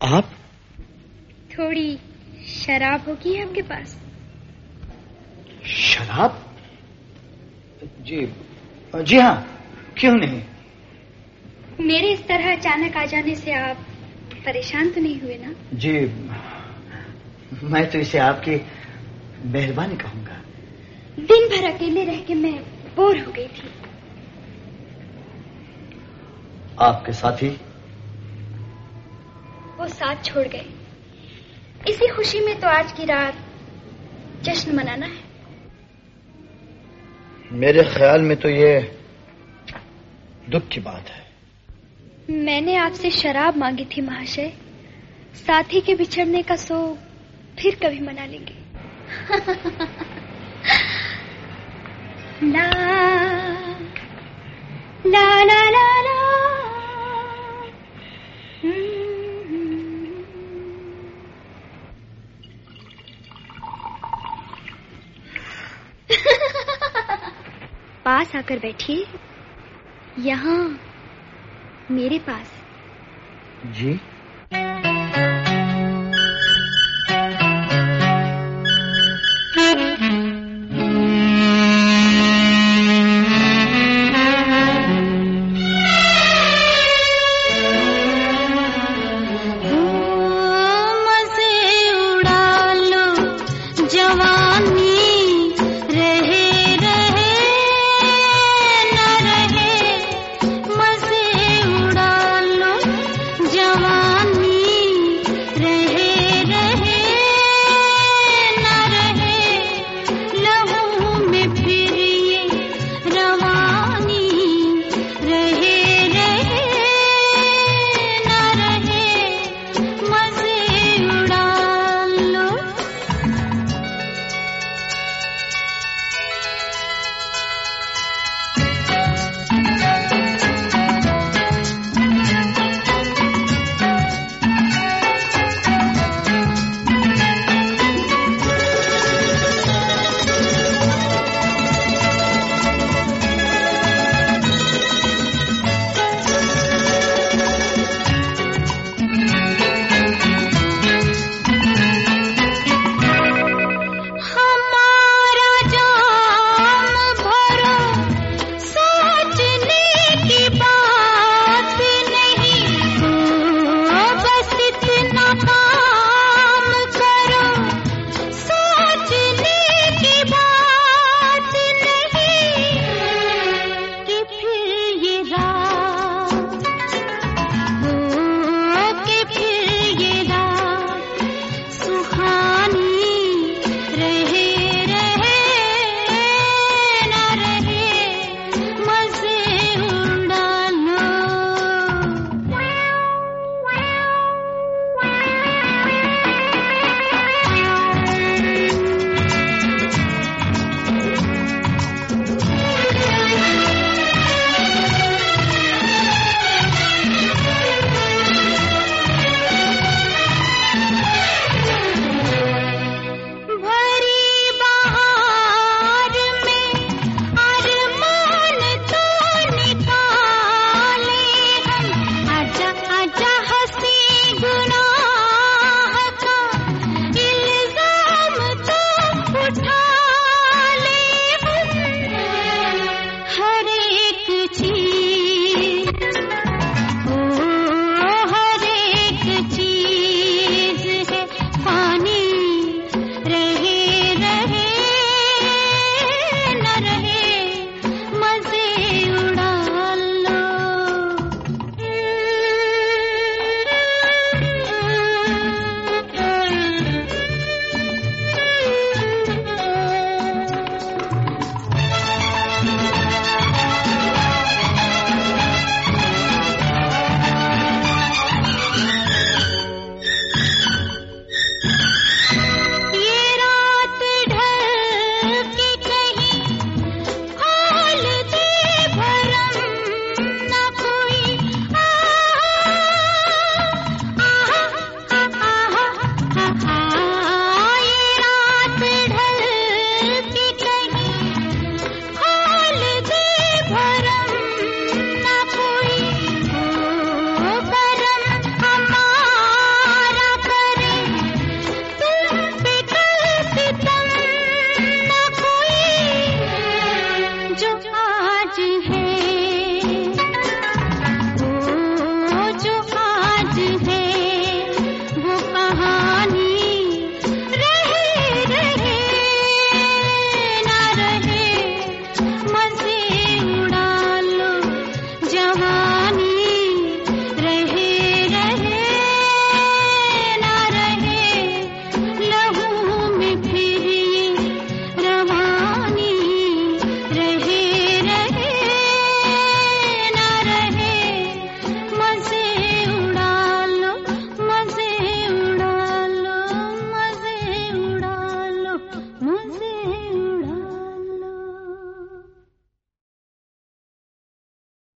आप? थोड़ी शराब होगी आपके पास? शराब? जी जी हाँ, क्यों नहीं। मेरे इस तरह अचानक आ जाने से आप परेशान तो नहीं हुए ना? जी, मैं तो इसे आपकी मेहरबानी कहूंगा। दिन भर अकेले रह के मैं बोर हो गई थी। आपके साथी? वो साथ छोड़ गए। इसी खुशी में तो आज की रात जश्न मनाना है। मेरे ख्याल में तो ये दुख की बात है। मैंने आपसे शराब मांगी थी महाशय। साथी के बिछड़ने का शोक फिर कभी मना लेंगे। ला ला ला ला ला। पास आकर बैठिए, यहाँ मेरे पास। जी।